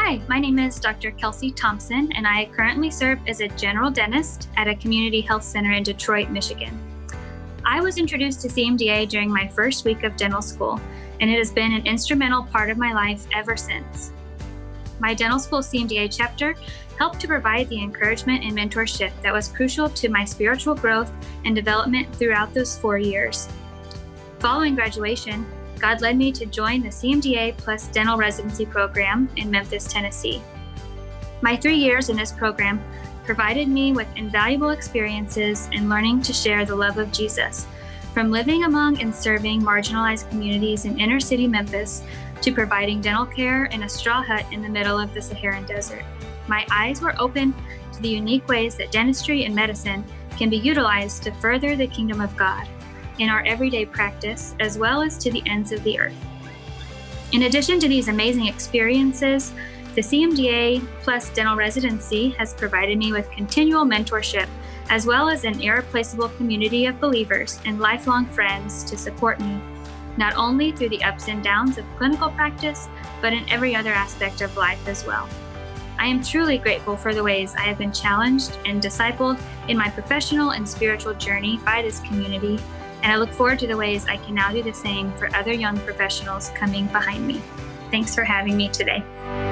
Hi, my name is Dr. Kelsey Thompson, and I currently serve as a general dentist at a community health center in Detroit, Michigan. I was introduced to CMDA during my first week of dental school, and it has been an instrumental part of my life ever since. My dental school CMDA chapter helped to provide the encouragement and mentorship that was crucial to my spiritual growth and development throughout those 4 years. Following graduation, God led me to join the CMDA Plus Dental Residency Program in Memphis, Tennessee. My 3 years in this program provided me with invaluable experiences in learning to share the love of Jesus, from living among and serving marginalized communities in inner city Memphis to providing dental care in a straw hut in the middle of the Saharan desert. My eyes were open to the unique ways that dentistry and medicine can be utilized to further the kingdom of God in our everyday practice, as well as to the ends of the earth. In addition to these amazing experiences, the CMDA Plus Dental Residency has provided me with continual mentorship, as well as an irreplaceable community of believers and lifelong friends to support me, not only through the ups and downs of clinical practice, but in every other aspect of life as well. I am truly grateful for the ways I have been challenged and discipled in my professional and spiritual journey by this community, and I look forward to the ways I can now do the same for other young professionals coming behind me. Thanks for having me today.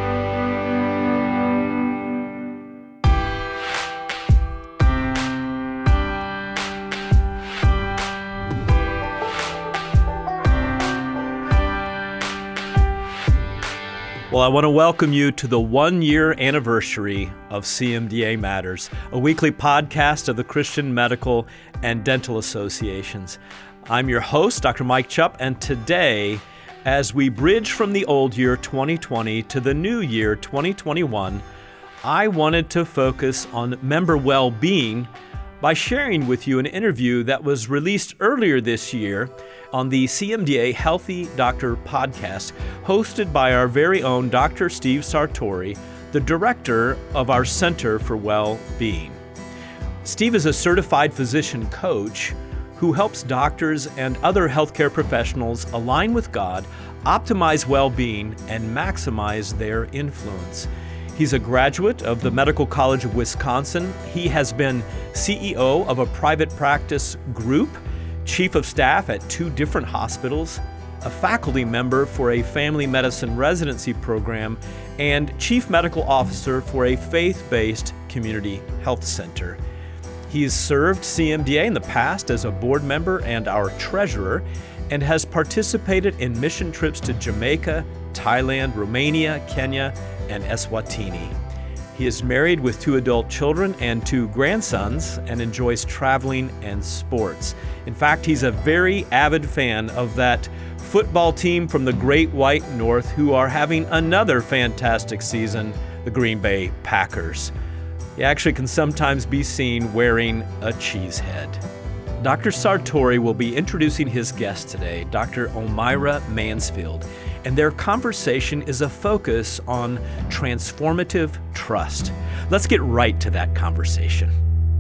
Well, I want to welcome you to the 1-year anniversary of CMDA Matters, a weekly podcast of the Christian Medical and Dental Associations. I'm your host, Dr. Mike Chupp, and today, as we bridge from the old year 2020 to the new year 2021, I wanted to focus on member well-being by sharing with you an interview that was released earlier this year on the CMDA Healthy Doctor podcast, hosted by our very own Dr. Steve Sartori, the director of our Center for Well-Being. Steve is a certified physician coach who helps doctors and other healthcare professionals align with God, optimize well-being, and maximize their influence. He's a graduate of the Medical College of Wisconsin. He has been CEO of a private practice group, chief of staff at 2 different hospitals, a faculty member for a family medicine residency program, and chief medical officer for a faith-based community health center. He's served CMDA in the past as a board member and our treasurer, and has participated in mission trips to Jamaica, Thailand, Romania, Kenya, and Eswatini. He is married with 2 adult children and 2 grandsons and enjoys traveling and sports. In fact, he's a very avid fan of that football team from the Great White North who are having another fantastic season, the Green Bay Packers. He actually can sometimes be seen wearing a cheese head. Dr. Sartori will be introducing his guest today, Dr. Omaira Mansfield, and their conversation is a focus on transformative trust. Let's get right to that conversation.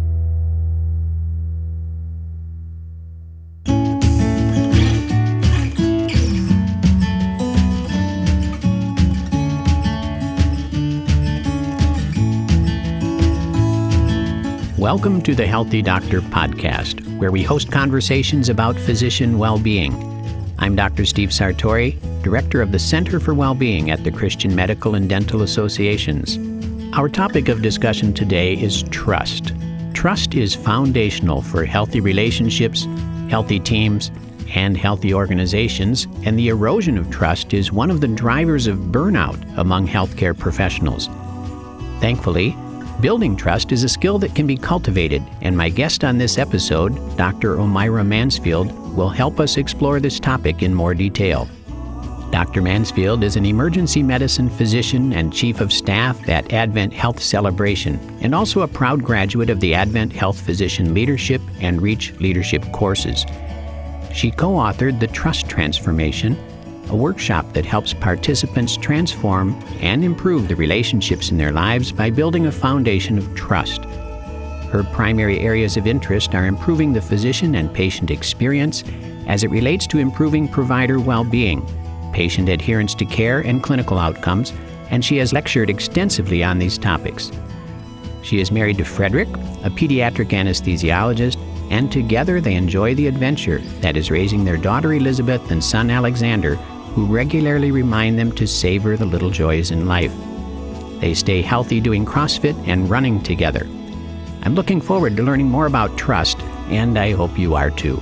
Welcome to the Healthy Doctor podcast, where we host conversations about physician well-being. I'm Dr. Steve Sartori, Director of the Center for Well-Being at the Christian Medical and Dental Associations. Our topic of discussion today is trust. Trust is foundational for healthy relationships, healthy teams, and healthy organizations, and the erosion of trust is one of the drivers of burnout among healthcare professionals. Thankfully, building trust is a skill that can be cultivated, and my guest on this episode, Dr. Omaira Mansfield, will help us explore this topic in more detail. Dr. Mansfield is an emergency medicine physician and chief of staff at Advent Health Celebration, and also a proud graduate of the Advent Health Physician Leadership and Reach Leadership courses. She co-authored The Trust Transformation, a workshop that helps participants transform and improve the relationships in their lives by building a foundation of trust. Her primary areas of interest are improving the physician and patient experience as it relates to improving provider well-being, patient adherence to care and clinical outcomes, and she has lectured extensively on these topics. She is married to Frederick, a pediatric anesthesiologist, and together they enjoy the adventure that is raising their daughter Elizabeth and son Alexander, who regularly remind them to savor the little joys in life. They stay healthy doing CrossFit and running together. I'm looking forward to learning more about trust, and I hope you are too.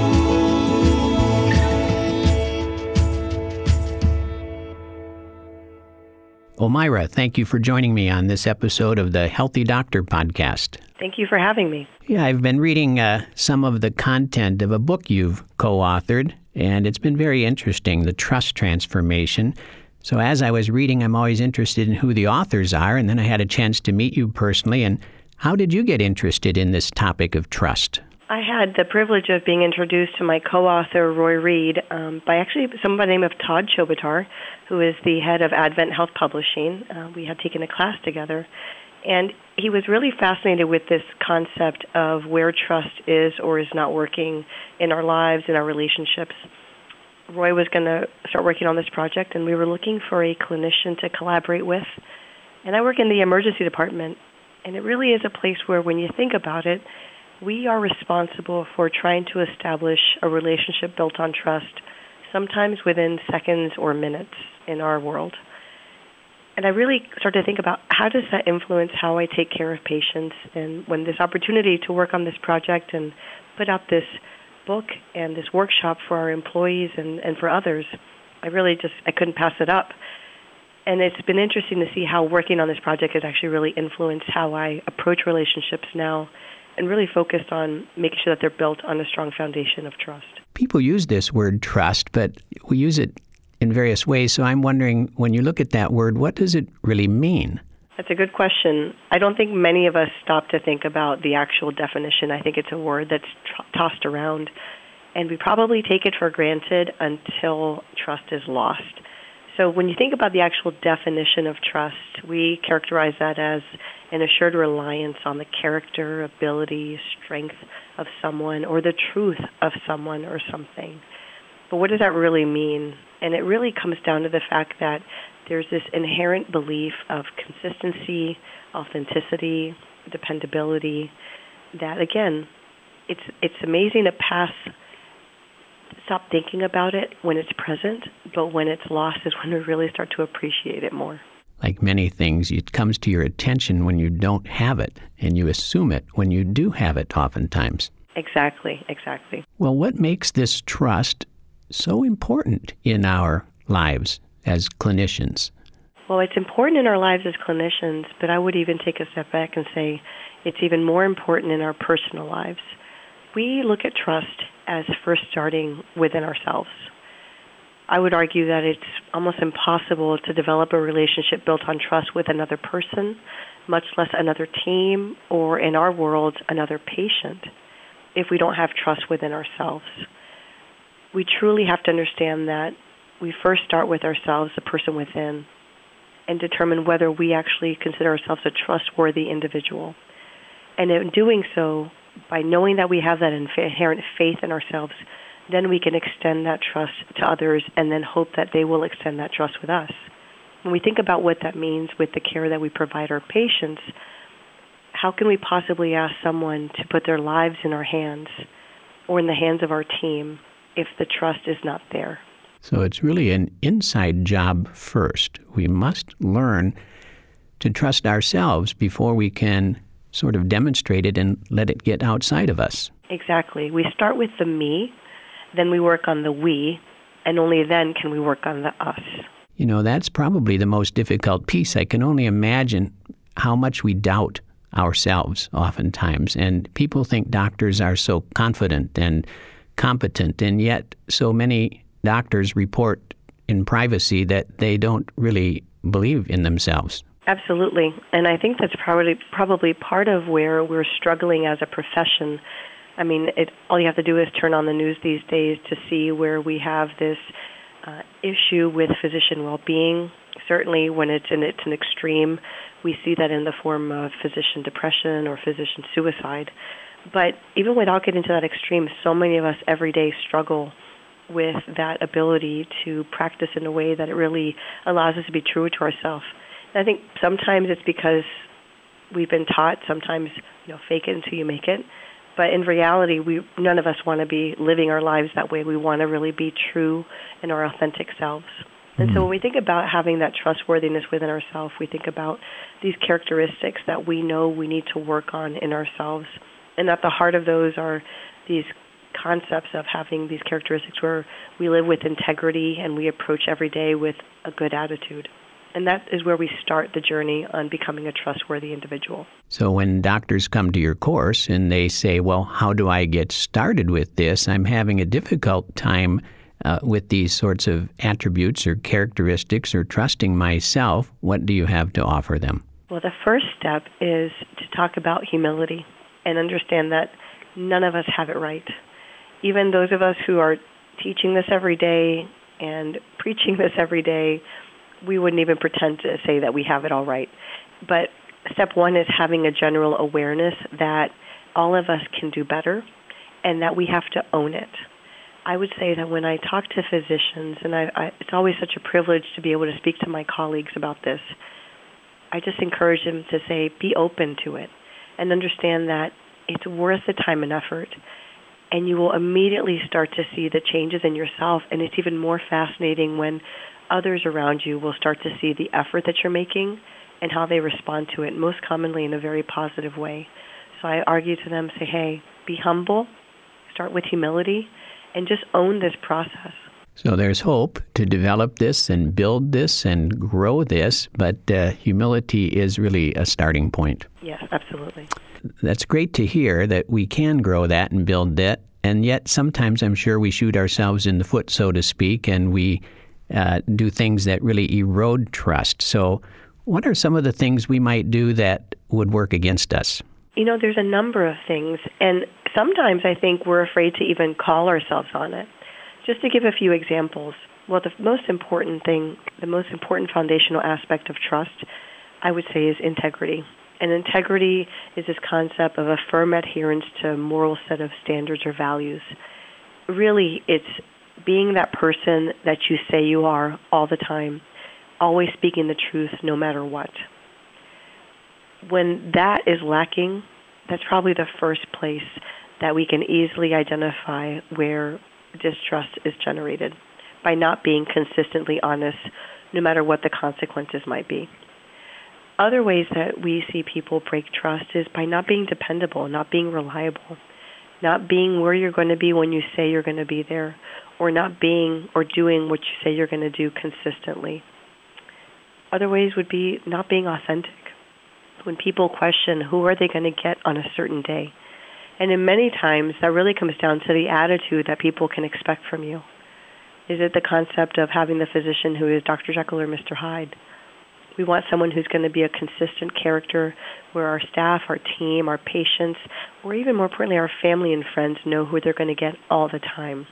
Omaira, thank you for joining me on this episode of the Healthy Doctor podcast. Thank you for having me. Yeah, I've been reading some of the content of a book you've co-authored, and it's been very interesting, The Trust Transformation. So as I was reading, I'm always interested in who the authors are, and then I had a chance to meet you personally. And how did you get interested in this topic of trust? I had the privilege of being introduced to my co-author, Roy Reed, by actually someone by the name of Todd Chobatar, who is the head of Advent Health Publishing. We had taken a class together, and he was really fascinated with this concept of where trust is or is not working in our lives, in our relationships. Roy was going to start working on this project, and we were looking for a clinician to collaborate with. And I work in the emergency department, and it really is a place where, when you think about it, we are responsible for trying to establish a relationship built on trust, sometimes within seconds or minutes in our world. And I really started to think about how does that influence how I take care of patients. And when this opportunity to work on this project and put out this book and this workshop for our employees and for others, I couldn't pass it up. And it's been interesting to see how working on this project has actually really influenced how I approach relationships now, and really focused on making sure that they're built on a strong foundation of trust. People use this word trust, but we use it in various ways. So I'm wondering, when you look at that word, what does it really mean? That's a good question. I don't think many of us stop to think about the actual definition. I think it's a word that's tossed around, and we probably take it for granted until trust is lost. So when you think about the actual definition of trust, we characterize that as an assured reliance on the character, ability, strength of someone, or the truth of someone or something. But what does that really mean? And it really comes down to the fact that there's this inherent belief of consistency, authenticity, dependability, that, again, it's amazing to stop thinking about it when it's present, but when it's lost is when we really start to appreciate it more. Like many things, it comes to your attention when you don't have it, and you assume it when you do have it oftentimes. Exactly. Well, what makes this trust so important in our lives as clinicians? Well, it's important in our lives as clinicians, but I would even take a step back and say it's even more important in our personal lives. We look at trust as first starting within ourselves. I would argue that it's almost impossible to develop a relationship built on trust with another person, much less another team, or in our world, another patient, if we don't have trust within ourselves. We truly have to understand that we first start with ourselves, the person within, and determine whether we actually consider ourselves a trustworthy individual. And in doing so, by knowing that we have that inherent faith in ourselves, then we can extend that trust to others and then hope that they will extend that trust with us. When we think about what that means with the care that we provide our patients, how can we possibly ask someone to put their lives in our hands or in the hands of our team if the trust is not there? So it's really an inside job first. We must learn to trust ourselves before we can sort of demonstrate it and let it get outside of us. Exactly. We start with the me, then we work on the we, and only then can we work on the us. You know, that's probably the most difficult piece. I can only imagine how much we doubt ourselves oftentimes. And people think doctors are so confident and competent, and yet so many doctors report in privacy that they don't really believe in themselves. Absolutely. And I think that's probably part of where we're struggling as a profession. I mean, all you have to do is turn on the news these days to see where we have this issue with physician well-being. Certainly when it's an extreme, we see that in the form of physician depression or physician suicide. But even without getting to that extreme, so many of us every day struggle with that ability to practice in a way that it really allows us to be true to ourselves. I think sometimes it's because we've been taught, sometimes, fake it until you make it. But in reality, none of us want to be living our lives that way. We want to really be true in our authentic selves. And so when we think about having that trustworthiness within ourselves, we think about these characteristics that we know we need to work on in ourselves. And at the heart of those are these concepts of having these characteristics where we live with integrity and we approach every day with a good attitude. And that is where we start the journey on becoming a trustworthy individual. So when doctors come to your course and they say, well, how do I get started with this? I'm having a difficult time with these sorts of attributes or characteristics or trusting myself. What do you have to offer them? Well, the first step is to talk about humility and understand that none of us have it right. Even those of us who are teaching this every day and preaching this every day, we wouldn't even pretend to say that we have it all right. But step one is having a general awareness that all of us can do better and that we have to own it. I would say that when I talk to physicians, and it's always such a privilege to be able to speak to my colleagues about this, I just encourage them to say, be open to it and understand that it's worth the time and effort. And you will immediately start to see the changes in yourself. And it's even more fascinating when others around you will start to see the effort that you're making and how they respond to it, most commonly in a very positive way. So I argue to them, say, hey, be humble, start with humility, and just own this process. So there's hope to develop this and build this and grow this, but humility is really a starting point. Yes, absolutely. That's great to hear that we can grow that and build that, and yet sometimes I'm sure we shoot ourselves in the foot, so to speak, and we do things that really erode trust. So what are some of the things we might do that would work against us? There's a number of things, and sometimes I think we're afraid to even call ourselves on it. Just to give a few examples, well, the most important thing, the most important foundational aspect of trust, I would say, is integrity. And integrity is this concept of a firm adherence to a moral set of standards or values. Really, it's being that person that you say you are all the time, always speaking the truth no matter what. When that is lacking, that's probably the first place that we can easily identify where distrust is generated, by not being consistently honest, no matter what the consequences might be. Other ways that we see people break trust is by not being dependable, not being reliable, not being where you're going to be when you say you're going to be there, or not being or doing what you say you're going to do consistently. Other ways would be not being authentic. When people question who are they going to get on a certain day. And in many times, that really comes down to the attitude that people can expect from you. Is it the concept of having the physician who is Dr. Jekyll or Mr. Hyde? We want someone who's going to be a consistent character where our staff, our team, our patients, or even more importantly, our family and friends know who they're going to get all the time.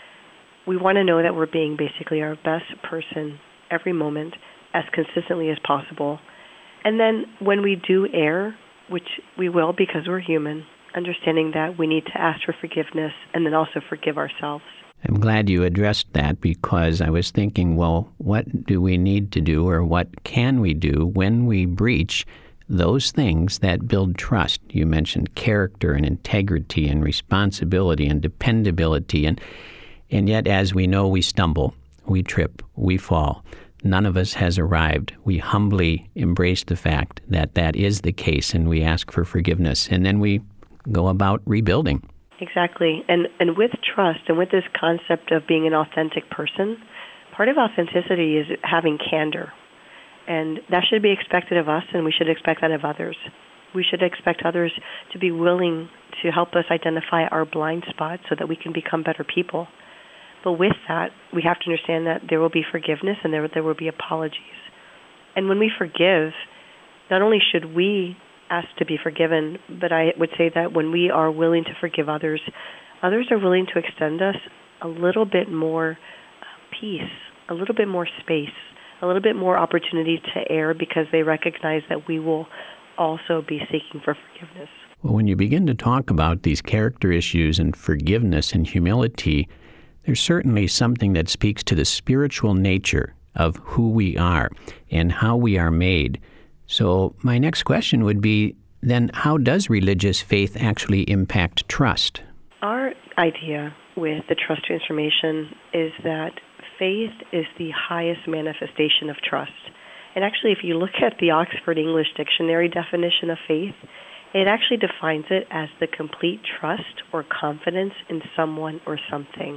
We want to know that we're being basically our best person every moment as consistently as possible. And then when we do err, which we will because we're human, understanding that we need to ask for forgiveness and then also forgive ourselves. I'm glad you addressed that because I was thinking, well, what do we need to do or what can we do when we breach those things that build trust? You mentioned character and integrity and responsibility and dependability. And yet, as we know, we stumble, we trip, we fall. None of us has arrived. We humbly embrace the fact that that is the case and we ask for forgiveness. And then we go about rebuilding. Exactly. And with trust and with this concept of being an authentic person, part of authenticity is having candor. And that should be expected of us, and we should expect that of others. We should expect others to be willing to help us identify our blind spots so that we can become better people. But with that, we have to understand that there will be forgiveness and there will be apologies. And when we forgive, not only should we ask to be forgiven, but I would say that when we are willing to forgive others, others are willing to extend us a little bit more peace, a little bit more space, a little bit more opportunity to err because they recognize that we will also be seeking for forgiveness. Well, when you begin to talk about these character issues and forgiveness and humility, there's certainly something that speaks to the spiritual nature of who we are and how we are made. So my next question would be, then how does religious faith actually impact trust? Our idea with the trust transformation is that faith is the highest manifestation of trust. And actually, if you look at the Oxford English Dictionary definition of faith, it actually defines it as the complete trust or confidence in someone or something.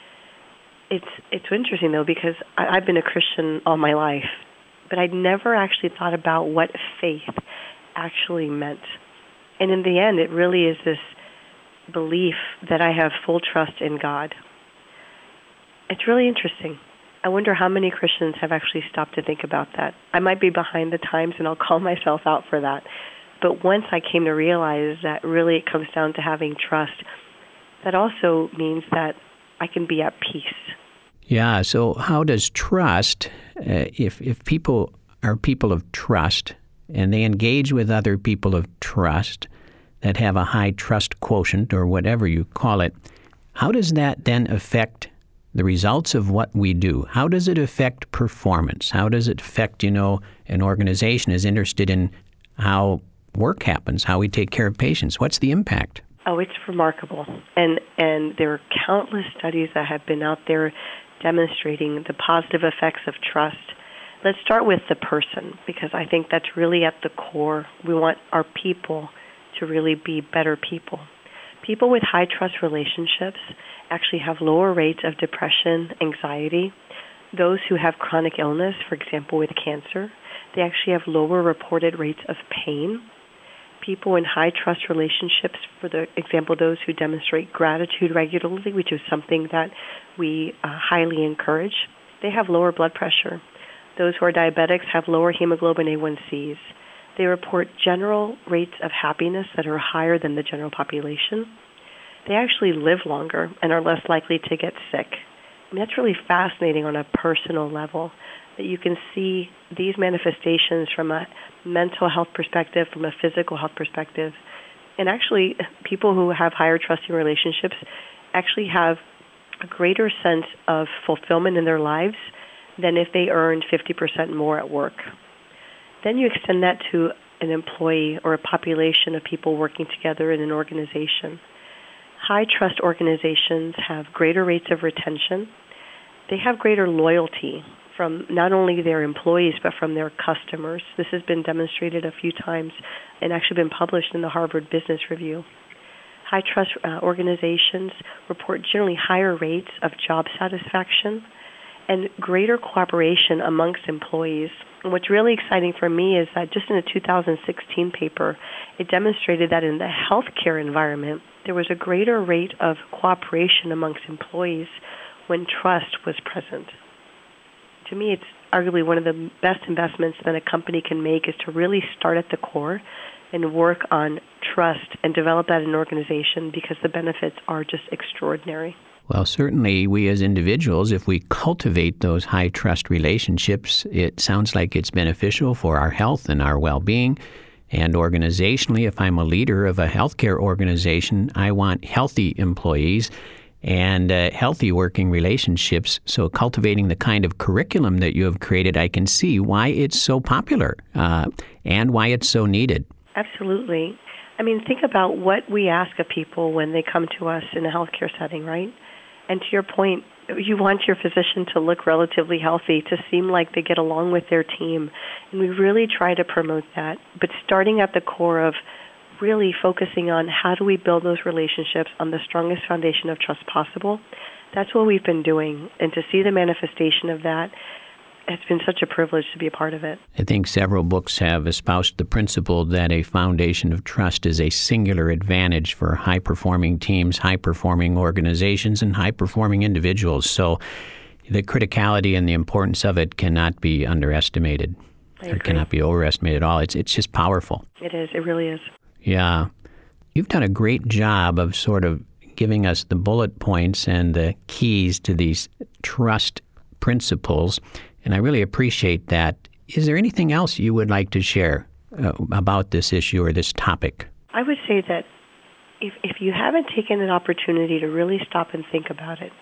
It's interesting, though, because I've been a Christian all my life, but I'd never actually thought about what faith actually meant. And in the end, it really is this belief that I have full trust in God. It's really interesting. I wonder how many Christians have actually stopped to think about that. I might be behind the times, and I'll call myself out for that. But once I came to realize that really it comes down to having trust, that also means that I can be at peace. Yeah, so how does trust, if people are people of trust and they engage with other people of trust that have a high trust quotient or whatever you call it, how does that then affect the results of what we do? How does it affect performance? How does it affect, an organization is interested in how work happens, how we take care of patients? What's the impact? Oh, it's remarkable. And there are countless studies that have been out there demonstrating the positive effects of trust. Let's start with the person, because I think that's really at the core. We want our people to really be better people. People with high trust relationships actually have lower rates of depression, anxiety. Those who have chronic illness, for example, with cancer, they actually have lower reported rates of pain. People in high trust relationships, for the example, those who demonstrate gratitude regularly, which is something that we highly encourage, they have lower blood pressure. Those who are diabetics have lower hemoglobin A1Cs. They report general rates of happiness that are higher than the general population. They actually live longer and are less likely to get sick. I mean, that's really fascinating on a personal level, that you can see these manifestations from a mental health perspective, from a physical health perspective. And actually, people who have higher trusting relationships actually have a greater sense of fulfillment in their lives than if they earned 50% more at work. Then you extend that to an employee or a population of people working together in an organization. High trust organizations have greater rates of retention. They have greater loyalty from not only their employees but from their customers. This has been demonstrated a few times and actually been published in the Harvard Business Review. High trust organizations report generally higher rates of job satisfaction and greater cooperation amongst employees. And what's really exciting for me is that just in a 2016 paper, it demonstrated that in the healthcare environment, there was a greater rate of cooperation amongst employees when trust was present. To me, it's arguably one of the best investments that a company can make is to really start at the core and work on trust and develop that in an organization, because the benefits are just extraordinary. Well, certainly we as individuals, if we cultivate those high trust relationships, it sounds like it's beneficial for our health and our well-being. And organizationally, if I'm a leader of a healthcare organization, I want healthy employees and healthy working relationships. So cultivating the kind of curriculum that you have created, I can see why it's so popular and why it's so needed. Absolutely. I mean, think about what we ask of people when they come to us in a healthcare setting, right? And to your point, you want your physician to look relatively healthy, to seem like they get along with their team. And we really try to promote that. But starting at the core of really focusing on how do we build those relationships on the strongest foundation of trust possible, that's what we've been doing. And to see the manifestation of that, it's been such a privilege to be a part of it. I think several books have espoused the principle that a foundation of trust is a singular advantage for high-performing teams, high-performing organizations, and high-performing individuals. So the criticality and the importance of it cannot be underestimated. Or cannot be overestimated at all. It's just powerful. It is. It really is. Yeah. You've done a great job of sort of giving us the bullet points and the keys to these trust principles, and I really appreciate that. Is there anything else you would like to share about this issue or this topic? I would say that if you haven't taken an opportunity to really stop and think about it,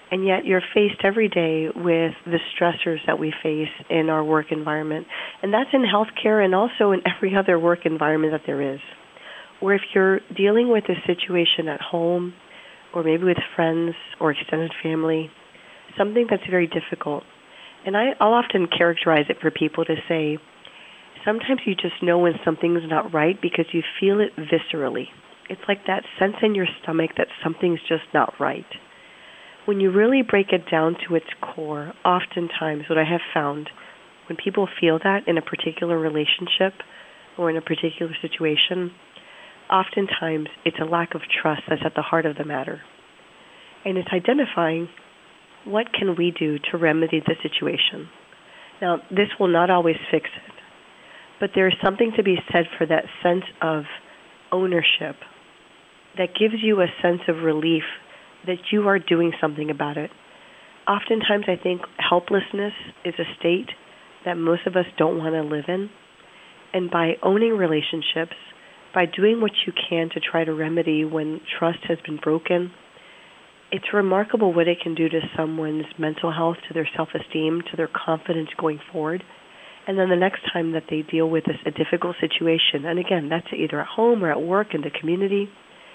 And yet you're faced every day with the stressors that we face in our work environment. And that's in healthcare and also in every other work environment that there is. Or if you're dealing with a situation at home or maybe with friends or extended family, something that's very difficult. And I'll often characterize it for people to say, sometimes you just know when something's not right because you feel it viscerally. It's like that sense in your stomach that something's just not right. When you really break it down to its core, oftentimes what I have found, when people feel that in a particular relationship or in a particular situation, oftentimes it's a lack of trust that's at the heart of the matter. And it's identifying what can we do to remedy the situation. Now, this will not always fix it, but there is something to be said for that sense of ownership that gives you a sense of relief that you are doing something about it. Oftentimes, I think helplessness is a state that most of us don't want to live in. And by owning relationships, by doing what you can to try to remedy when trust has been broken, it's remarkable what it can do to someone's mental health, to their self-esteem, to their confidence going forward. And then the next time that they deal with a difficult situation, and again, that's either at home or at work in the community,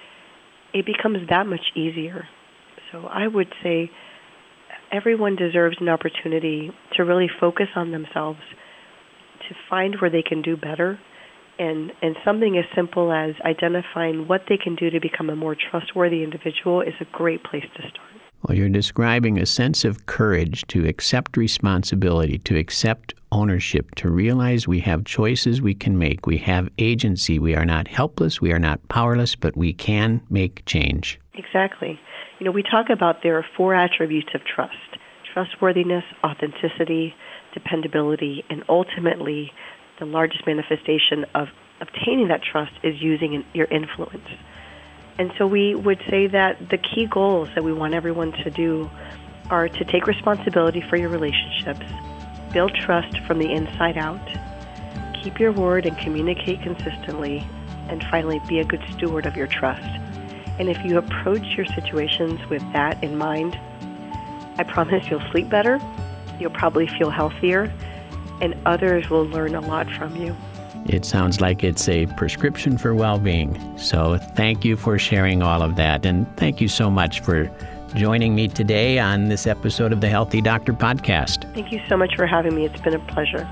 it becomes that much easier. So I would say everyone deserves an opportunity to really focus on themselves, to find where they can do better, and something as simple as identifying what they can do to become a more trustworthy individual is a great place to start. Well, you're describing a sense of courage to accept responsibility, to accept ownership, to realize we have choices we can make, we have agency, we are not helpless, we are not powerless, but we can make change. Exactly. You know, we talk about there are 4 attributes of trust: trustworthiness, authenticity, dependability, and ultimately the largest manifestation of obtaining that trust is using your influence. And so we would say that the key goals that we want everyone to do are to take responsibility for your relationships, build trust from the inside out, keep your word and communicate consistently, and finally, be a good steward of your trust. And if you approach your situations with that in mind, I promise you'll sleep better, you'll probably feel healthier, and others will learn a lot from you. It sounds like it's a prescription for well-being. So thank you for sharing all of that. And thank you so much for joining me today on this episode of the Healthy Doctor Podcast. Thank you so much for having me. It's been a pleasure.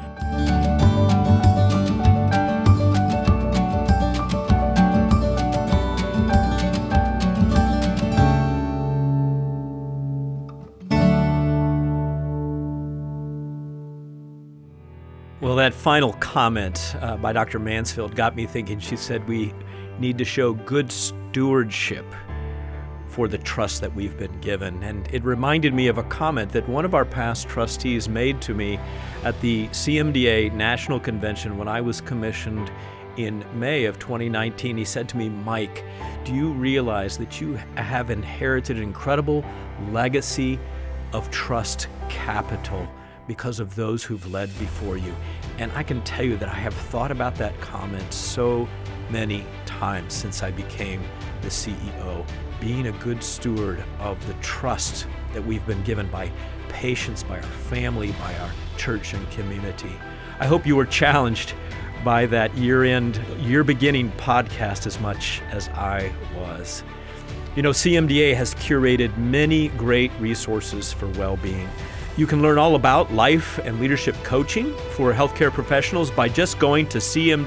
Well, that final comment by Dr. Mansfield got me thinking. She said we need to show good stewardship for the trust that we've been given. And it reminded me of a comment that one of our past trustees made to me at the CMDA National Convention when I was commissioned in May of 2019. He said to me, "Mike, do you realize that you have inherited an incredible legacy of trust capital because of those who've led before you?" And I can tell you that I have thought about that comment so many times since I became the CEO. Being a good steward of the trust that we've been given by patients, by our family, by our church and community. I hope you were challenged by that year-beginning podcast as much as I was. You know, CMDA has curated many great resources for well-being. You can learn all about life and leadership coaching for healthcare professionals by just going to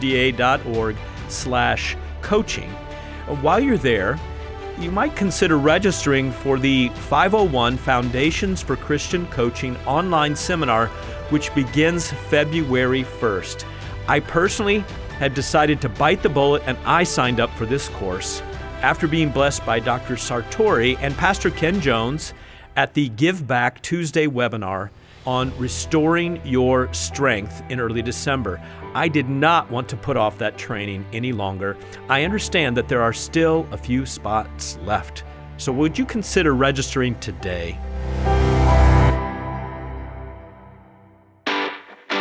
cmda.org/coaching. While you're there, you might consider registering for the 501 Foundations for Christian Coaching online seminar, which begins February 1st. I personally had decided to bite the bullet, and I signed up for this course after being blessed by Dr. Sartori and Pastor Ken Jones at the Give Back Tuesday webinar on restoring your strength in early December. I did not want to put off that training any longer. I understand that there are still a few spots left. So would you consider registering today?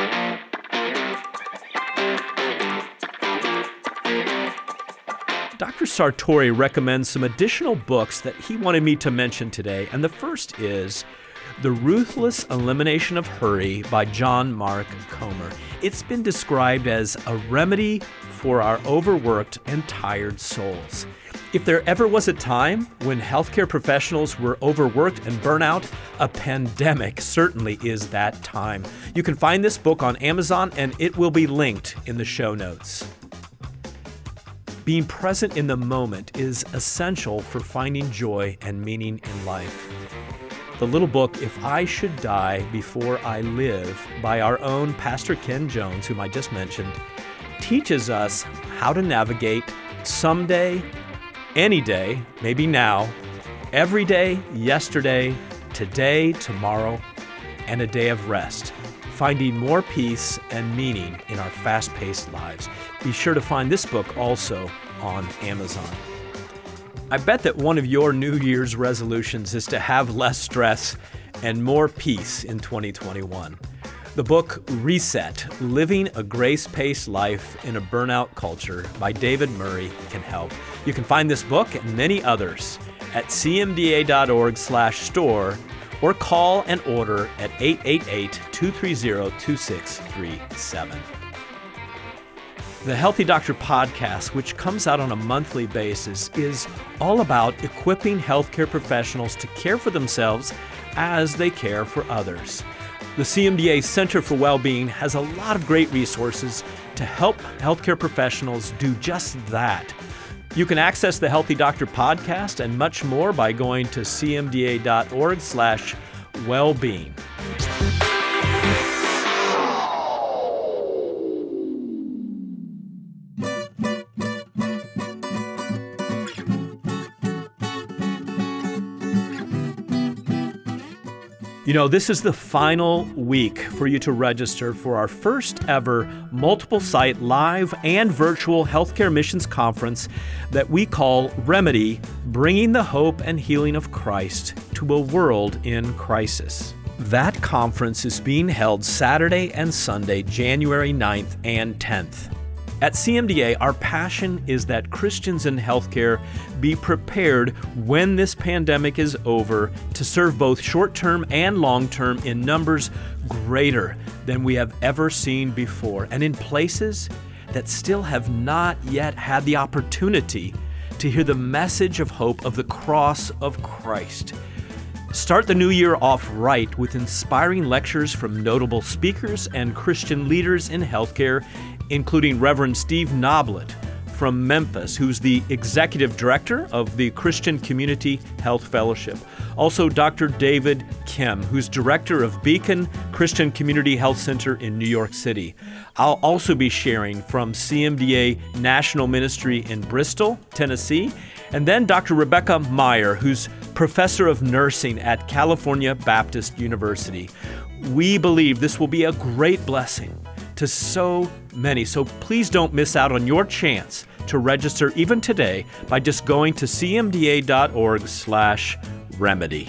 Dr. Dr. Sartori recommends some additional books that he wanted me to mention today, and the first is The Ruthless Elimination of Hurry by John Mark Comer. It's been described as a remedy for our overworked and tired souls. If there ever was a time when healthcare professionals were overworked and burnout, a pandemic certainly is that time. You can find this book on Amazon, and it will be linked in the show notes. Being present in the moment is essential for finding joy and meaning in life. The little book, If I Should Die Before I Live, by our own Pastor Ken Jones, whom I just mentioned, teaches us how to navigate someday, any day, maybe now, every day, yesterday, today, tomorrow, and a day of rest, finding more peace and meaning in our fast-paced lives. Be sure to find this book also on Amazon. I bet that one of your New Year's resolutions is to have less stress and more peace in 2021. The book Reset, Living a Grace-Paced Life in a Burnout Culture by David Murray can help. You can find this book and many others at cmda.org/store or call and order at 888-230-2637. The Healthy Doctor podcast, which comes out on a monthly basis, is all about equipping healthcare professionals to care for themselves as they care for others. The CMDA Center for Wellbeing has a lot of great resources to help healthcare professionals do just that. You can access the Healthy Doctor podcast and much more by going to cmda.org/wellbeing. You know, this is the final week for you to register for our first ever multiple site live and virtual healthcare missions conference that we call Remedy, Bringing the Hope and Healing of Christ to a World in Crisis. That conference is being held Saturday and Sunday, January 9th and 10th. At CMDA, our passion is that Christians in healthcare be prepared when this pandemic is over to serve both short-term and long-term in numbers greater than we have ever seen before, and in places that still have not yet had the opportunity to hear the message of hope of the cross of Christ. Start the new year off right with inspiring lectures from notable speakers and Christian leaders in healthcare, including Reverend Steve Noblet from Memphis, who's the Executive Director of the Christian Community Health Fellowship. Also, Dr. David Kim, who's Director of Beacon Christian Community Health Center in New York City. I'll also be sharing from CMDA National Ministry in Bristol, Tennessee, and then Dr. Rebecca Meyer, who's Professor of Nursing at California Baptist University. We believe this will be a great blessing to so many. So please don't miss out on your chance to register even today by just going to cmda.org/remedy.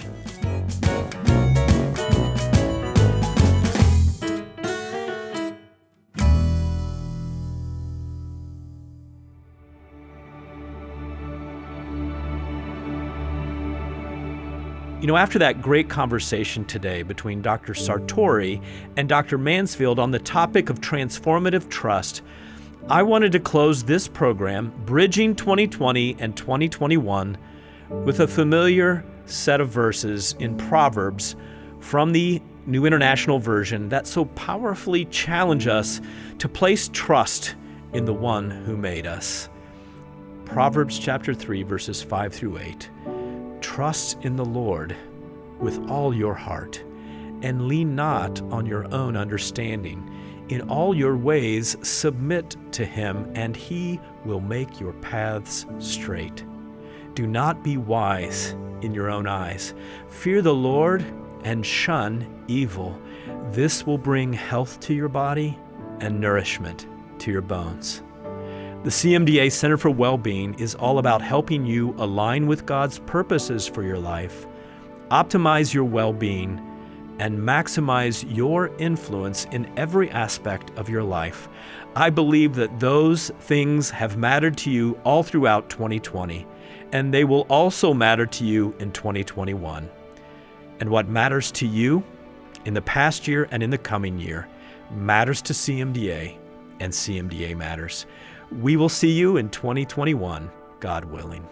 You know, after that great conversation today between Dr. Sartori and Dr. Mansfield on the topic of transformative trust, I wanted to close this program, Bridging 2020 and 2021, with a familiar set of verses in Proverbs from the New International Version that so powerfully challenge us to place trust in the one who made us. Proverbs chapter 3, verses 5 through 8. Trust in the Lord with all your heart, and lean not on your own understanding. In all your ways submit to him, and he will make your paths straight. Do not be wise in your own eyes. Fear the Lord and shun evil. This will bring health to your body and nourishment to your bones. The CMDA Center for Wellbeing is all about helping you align with God's purposes for your life, optimize your well-being, and maximize your influence in every aspect of your life. I believe that those things have mattered to you all throughout 2020, and they will also matter to you in 2021. And what matters to you in the past year and in the coming year matters to CMDA, and CMDA matters. We will see you in 2021, God willing.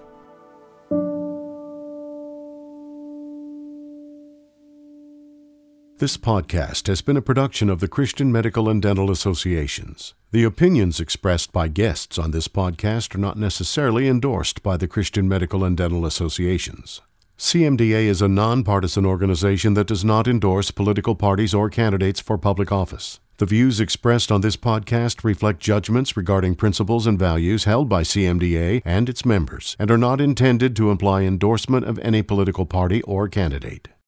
This podcast has been a production of the Christian Medical and Dental Associations. The opinions expressed by guests on this podcast are not necessarily endorsed by the Christian Medical and Dental Associations. CMDA is a nonpartisan organization that does not endorse political parties or candidates for public office. The views expressed on this podcast reflect judgments regarding principles and values held by CMDA and its members and are not intended to imply endorsement of any political party or candidate.